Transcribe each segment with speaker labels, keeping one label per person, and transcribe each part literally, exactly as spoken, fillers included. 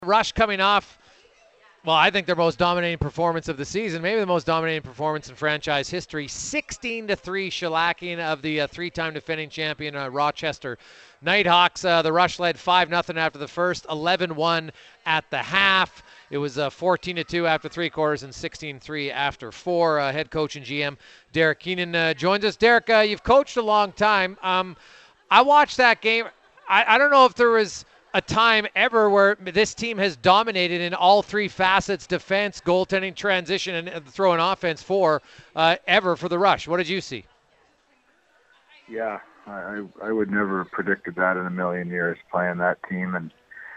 Speaker 1: Rush coming off, well, I think their most dominating performance of the season, maybe the most dominating performance in franchise history. sixteen to three shellacking of the uh, three-time defending champion uh, Rochester Nighthawks. Uh, the Rush led five nothing after the first, eleven one at the half. It was uh, fourteen to two after three quarters and sixteen three after four. Uh, head coach and G M Derek Keenan uh, joins us. Derek, uh, you've coached a long time. Um, I watched that game. I, I don't know if there was a time ever where this team has dominated in all three facets: defense, goaltending, transition, and throwing offense for uh, ever for the Rush. What did you see?
Speaker 2: Yeah, I, I would never have predicted that in a million years playing that team and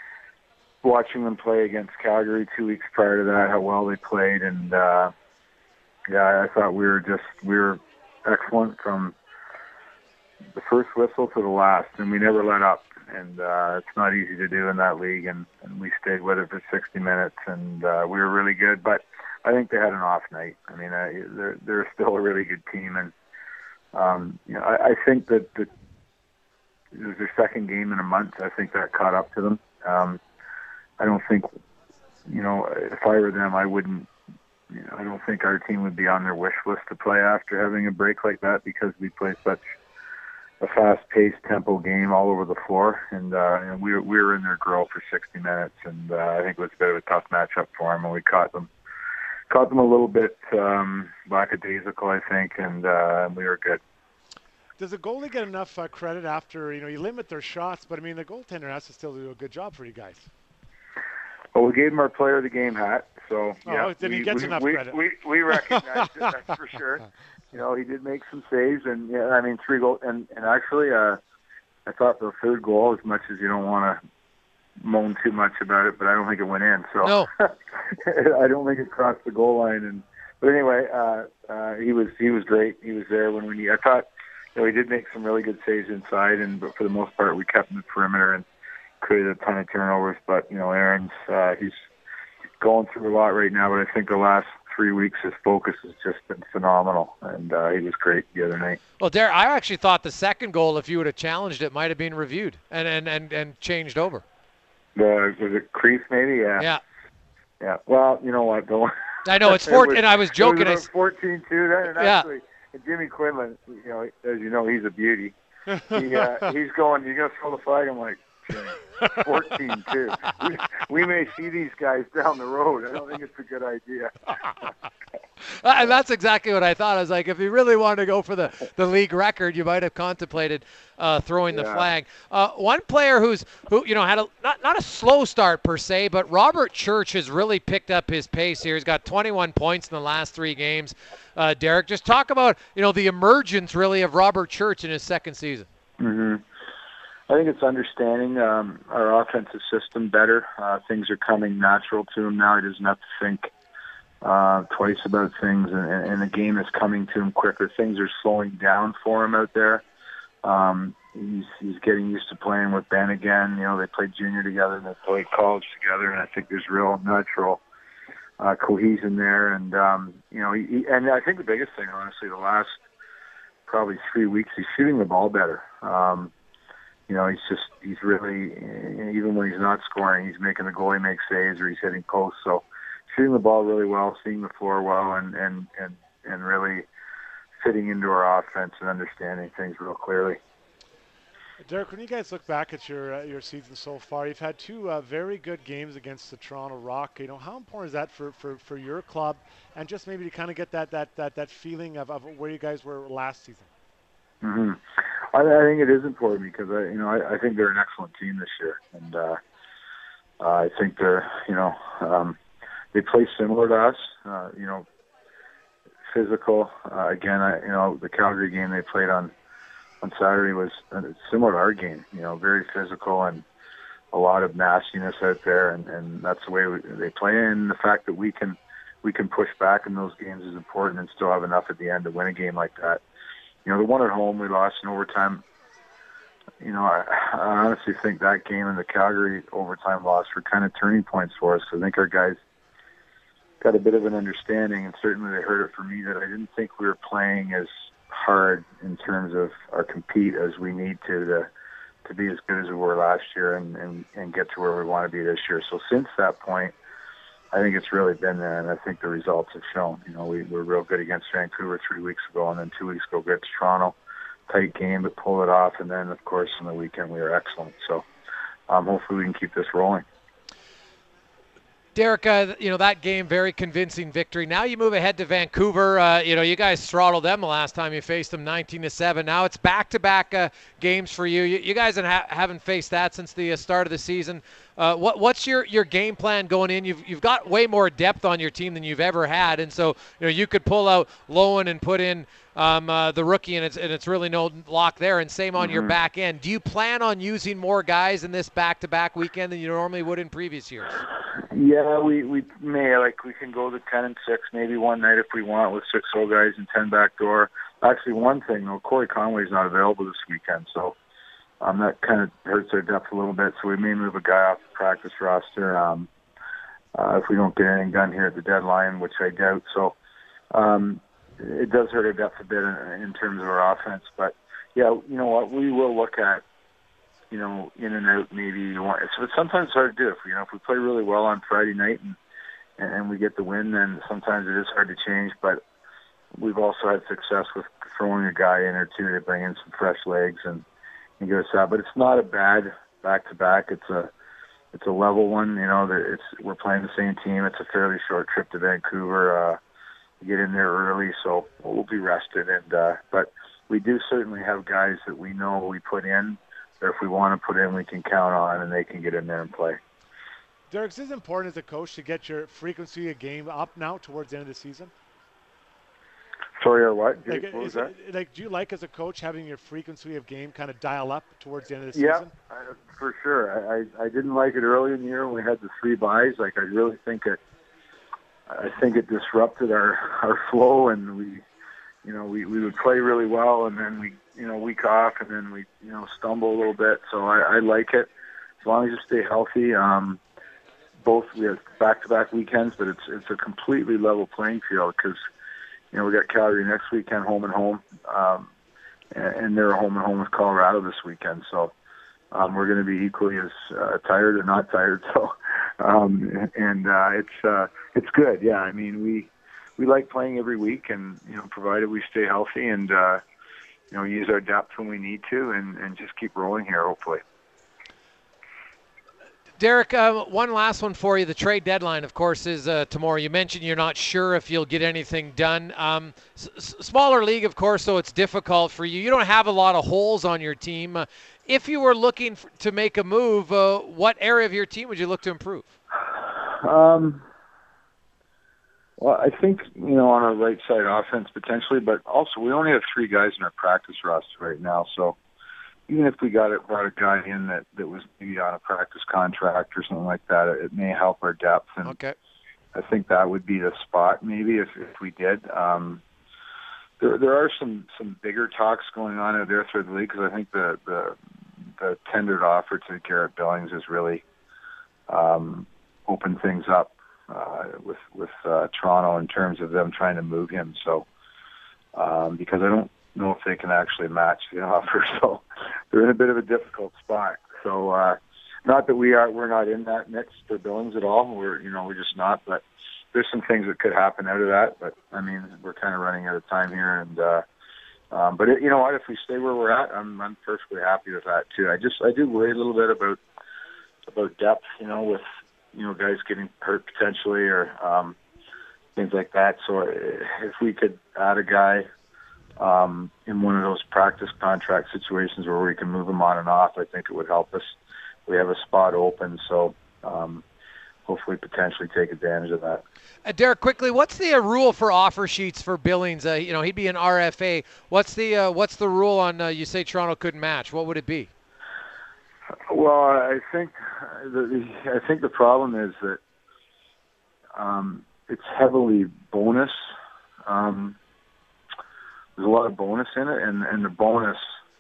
Speaker 2: watching them play against Calgary two weeks prior to that, how well they played. And, uh, yeah, I thought we were just, we were excellent from the first whistle to the last, and we never let up. And uh, it's not easy to do in that league, and, and we stayed with it for sixty minutes, and uh, we were really good. But I think they had an off night. I mean, uh, they're they're still a really good team, and um, you know, I, I think that the, it was their second game in a month. I think that caught up to them. Um, I don't think, you know, if I were them, I wouldn't. You know, I don't think our team would be on their wish list to play after having a break like that, because we play such a fast-paced tempo game all over the floor, and, uh, and we, were, we were in their grill for sixty minutes, and uh, I think it was a bit of a tough matchup for them, and we caught them caught them a little bit um, lackadaisical, I think, and uh, we were good.
Speaker 3: Does the goalie get enough uh, credit after, you know, you limit their shots, but I mean, the goaltender has to still do a good job for you guys?
Speaker 2: Well, we gave him our player of the game hat, so
Speaker 3: oh,
Speaker 2: yeah,
Speaker 3: then
Speaker 2: we,
Speaker 3: he gets
Speaker 2: we,
Speaker 3: enough
Speaker 2: we,
Speaker 3: credit.
Speaker 2: We, we recognize it, that's for sure. You know, he did make some saves, and yeah, I mean, three goals, and, and actually, uh, I thought the third goal, as much as you don't want to moan too much about it, but I don't think it went in. So
Speaker 1: no.
Speaker 2: I don't think it crossed the goal line. And but anyway, uh, uh, he was he was great. He was there when we need. I thought, you know, he did make some really good saves inside, and but for the most part, we kept him in the perimeter and created a ton of turnovers. But you know, Aaron's uh, he's going through a lot right now. But I think the last three weeks, his focus has just been phenomenal, and uh, he was great the other night.
Speaker 1: Well, Derek, I actually thought the second goal, if you would have challenged it, might have been reviewed and and, and, and changed over.
Speaker 2: The was it crease maybe? Yeah.
Speaker 1: Yeah.
Speaker 2: Yeah. Well, you know what? Don't.
Speaker 1: I know it's fourteen, and I was joking.
Speaker 2: It was fourteen two then, and
Speaker 1: yeah.
Speaker 2: actually, Jimmy Quinlan, you know, as you know, he's a beauty. He uh, he's going. You're gonna throw the flag. I'm like, fourteen two. We, we may see these guys down the road. I don't think it's a good idea.
Speaker 1: And that's exactly what I thought. I was like, if you really wanted to go for the, the league record, you might have contemplated uh, throwing
Speaker 2: yeah.
Speaker 1: the flag. Uh, one player who's who you know had a not not a slow start per se, but Robert Church has really picked up his pace here. He's got twenty-one points in the last three games. Uh, Derek, just talk about you know the emergence really of Robert Church in his second season.
Speaker 2: Mm-hmm. I think it's understanding um, our offensive system better. Uh, things are coming natural to him now. He doesn't have to think uh, twice about things, and, and the game is coming to him quicker. Things are slowing down for him out there. Um, he's he's getting used to playing with Ben again. You know, they played junior together and they played college together, and I think there's real natural uh, cohesion there. And um, you know, he, he, and I think the biggest thing, honestly, the last probably three weeks, he's shooting the ball better. Um, You know, he's just, he's really, even when he's not scoring, he's making the goalie make saves or he's hitting posts. So shooting the ball really well, seeing the floor well, and, and, and, and really fitting into our offense and understanding things real clearly.
Speaker 3: Derek, when you guys look back at your uh, your season so far, you've had two uh, very good games against the Toronto Rock. You know, how important is that for, for, for your club, and just maybe to kind of get that that that, that feeling of, of where you guys were last season?
Speaker 2: Mm-hmm. I, I think it is important because I, you know, I, I think they're an excellent team this year, and uh, uh, I think they're, you know, um, they play similar to us. Uh, you know, physical. Uh, again, I, you know, the Calgary game they played on on Saturday was uh, similar to our game. You know, very physical and a lot of nastiness out there, and, and that's the way we, they play. And the fact that we can we can push back in those games is important, and still have enough at the end to win a game like that. You know, the one at home we lost in overtime. You know, I, I honestly think that game and the Calgary overtime loss were kind of turning points for us. I think our guys got a bit of an understanding, and certainly they heard it from me, that I didn't think we were playing as hard in terms of our compete as we need to to, to be as good as we were last year and, and, and get to where we want to be this year. So since that point, I think it's really been there, and I think the results have shown. You know, we were real good against Vancouver three weeks ago, and then two weeks ago against Toronto. Tight game, but pull it off, and then, of course, on the weekend we were excellent. So um, hopefully we can keep this rolling.
Speaker 1: Derek, uh, you know, that game, very convincing victory. Now you move ahead to Vancouver. Uh, you know, you guys throttled them the last time you faced them, nineteen to seven. Now it's back-to-back uh, games for you. You, you guys ha- haven't faced that since the uh, start of the season. Uh, what, what's your, your game plan going in? You've you've got way more depth on your team than you've ever had, and so you know you could pull out Lowen and put in um, uh, the rookie, and it's and it's really no lock there. And same on mm-hmm. your back end. Do you plan on using more guys in this back-to-back weekend than you normally would in previous years?
Speaker 2: Yeah, we, we may, like, we can go to ten and six maybe one night if we want with six old guys and ten back door. Actually, one thing, though, Corey Conway's not available this weekend, so um, that kind of hurts our depth a little bit. So we may move a guy off the practice roster um, uh, if we don't get anything done here at the deadline, which I doubt. So um, it does hurt our depth a bit in, in terms of our offense. But, yeah, you know what, we will look at, you know, in and out maybe you want. So it's sometimes hard to do. If you know, if we play really well on Friday night and and we get the win, then sometimes it is hard to change. But we've also had success with throwing a guy in or two to bring in some fresh legs and, and get us out. But it's not a bad back to back. It's a it's a level one. You know, that it's we're playing the same team. It's a fairly short trip to Vancouver. Uh, we get in there early, so we'll be rested. And uh, but we do certainly have guys that we know we put in. Or if we want to put in, we can count on, and they can get in there and play.
Speaker 3: Derek, is it important as a coach to get your frequency of game up now towards the end of the season?
Speaker 2: Sorry, or what?
Speaker 3: Like,
Speaker 2: what was
Speaker 3: is,
Speaker 2: that?
Speaker 3: Like, do you like as a coach having your frequency of game kind of dial up towards the end of the
Speaker 2: yeah,
Speaker 3: season?
Speaker 2: Yeah, for sure. I, I I didn't like it early in the year when we had the three buys. Like, I really think it. I think it disrupted our our flow, and we, you know, we we would play really well, and then we. You know, week off, and then we, you know, stumble a little bit. So I, I like it as long as you stay healthy. Um, both we have back-to-back weekends, but it's it's a completely level playing field because, you know, we got Calgary next weekend, home and home, um, and, and they're home and home with Colorado this weekend. So um, we're going to be equally as uh, tired or not tired. So um, and uh, it's uh, it's good. Yeah, I mean we we like playing every week, and you know, provided we stay healthy and. Uh, You know, use our depth when we need to, and, and just keep rolling here, hopefully.
Speaker 1: Derek, uh, one last one for you. The trade deadline, of course, is uh, tomorrow. You mentioned you're not sure if you'll get anything done. Um, s- smaller league, of course, so it's difficult for you. You don't have a lot of holes on your team. Uh, if you were looking f- to make a move, uh, what area of your team would you look to improve?
Speaker 2: Um. Well, I think, you know, on our right side offense potentially, but also we only have three guys in our practice roster right now. So even if we got it, brought a guy in that, that was maybe on a practice contract or something like that, it may help our depth. And
Speaker 1: okay.
Speaker 2: I think that would be the spot maybe if, if we did. Um, there there are some, some bigger talks going on out there through the league because I think the, the, the tendered offer to Garrett Billings has really um, opened things up. Uh, with with uh, Toronto in terms of them trying to move him, so um, because I don't know if they can actually match the offer, so they're in a bit of a difficult spot. So uh, not that we are we're not in that mix for Billings at all. We're you know we're just not, but there's some things that could happen out of that. But I mean we're kind of running out of time here, and uh, um, but it, you know what? If we stay where we're at, I'm I'm perfectly happy with that too. I just I do worry a little bit about about depth, you know, with you know, guys getting hurt potentially or um, things like that. So if we could add a guy um, in one of those practice contract situations where we can move him on and off, I think it would help us. We have a spot open, so um, hopefully potentially take advantage of that.
Speaker 1: Uh, Derek, quickly, what's the uh, rule for offer sheets for Billings? Uh, you know, he'd be an R F A. What's the uh, what's the rule on uh, you say Toronto couldn't match? What would it be?
Speaker 2: Well, I think the, I think the problem is that um, it's heavily bonus. Um, there's a lot of bonus in it, and, and the bonus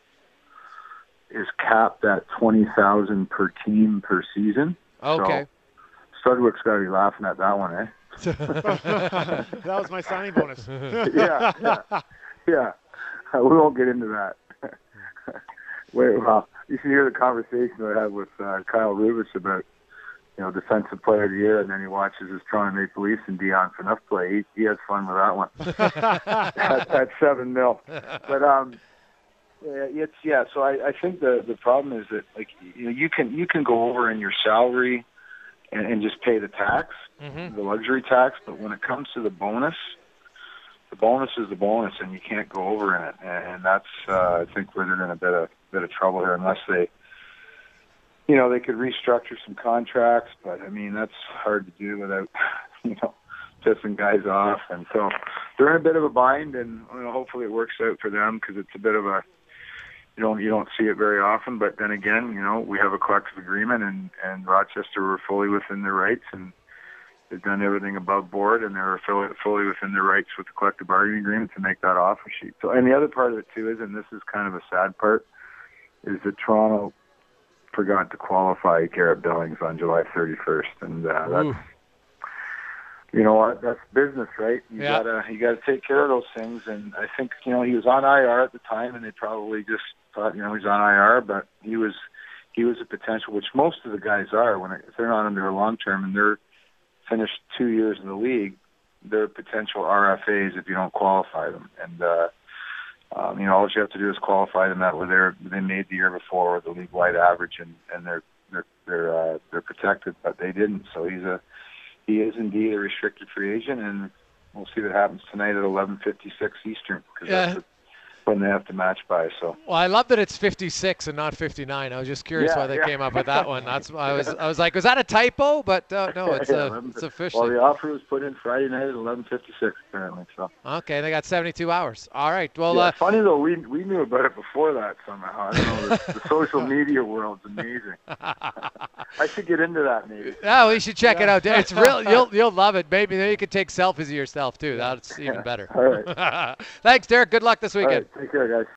Speaker 2: is capped at twenty thousand per team per season.
Speaker 1: Okay.
Speaker 2: So Strudwick's got to be laughing at that one, eh?
Speaker 3: That was my signing bonus.
Speaker 2: yeah, yeah, yeah. Uh, we won't get into that. Wait, well, you should hear the conversation I had with uh, Kyle Rubis about, you know, defensive player of the year, and then he watches his Toronto Maple Leafs and Dion Phaneuf play. He, he has fun with that one. at, at seven mil. But um, it's yeah. So I, I think the the problem is that, like, you know, you can you can go over in your salary and, and just pay the tax,
Speaker 1: mm-hmm.
Speaker 2: the luxury tax. But when it comes to the bonus, the bonus is the bonus, and you can't go over in it. And that's uh, I think where they're in a bit of bit of trouble here, unless they. You know, they could restructure some contracts, but, I mean, that's hard to do without, you know, pissing guys off. And so they're in a bit of a bind, and, you know, hopefully it works out for them because it's a bit of a, you don't, you don't see it very often. But then again, you know, we have a collective agreement, and, and Rochester were fully within their rights, and they've done everything above board, and they're fully, fully within their rights with the collective bargaining agreement to make that offer sheet. So, and the other part of it, too, is, and this is kind of a sad part, is that Toronto forgot to qualify Garrett Billings on July thirty-first, and uh, that's, you know what, that's business, right? You
Speaker 1: yeah.
Speaker 2: gotta you gotta take care of those things. And I think, you know, he was on I R at the time, and they probably just thought, you know, he's on I R, but he was he was a potential, which most of the guys are when it, if they're not under a long term and they're finished two years in the league, they're potential R F As if you don't qualify them. And uh, Um, you know, all you have to do is qualify them that way they're they made the year before, or the league-wide average, and, and they're they're they're uh, they're protected, but they didn't. So he's a he is indeed a restricted free agent, and we'll see what happens tonight at eleven fifty-six Eastern, because
Speaker 1: yeah.
Speaker 2: that's when they have to match by. So.
Speaker 1: Well, I love that it's fifty-six and not fifty-nine. I was just curious
Speaker 2: yeah,
Speaker 1: why they
Speaker 2: yeah.
Speaker 1: came up with that one. That's I was I was like, was that a typo? But uh, no, it's
Speaker 2: yeah,
Speaker 1: uh, it's official.
Speaker 2: Well, the offer was put in Friday night at eleven fifty-six apparently. So.
Speaker 1: Okay, they got seventy-two hours. All right. Well,
Speaker 2: yeah,
Speaker 1: uh,
Speaker 2: funny though, we we knew about it before that somehow. I don't know. The, the social media world's amazing. I should get into that maybe.
Speaker 1: Oh, we should check
Speaker 2: yeah.
Speaker 1: it out. It's real. You'll you'll love it. Maybe then you could take selfies of yourself too. That's even
Speaker 2: yeah.
Speaker 1: better.
Speaker 2: All right.
Speaker 1: Thanks, Derek. Good luck this weekend.
Speaker 2: All right. Take care, guys.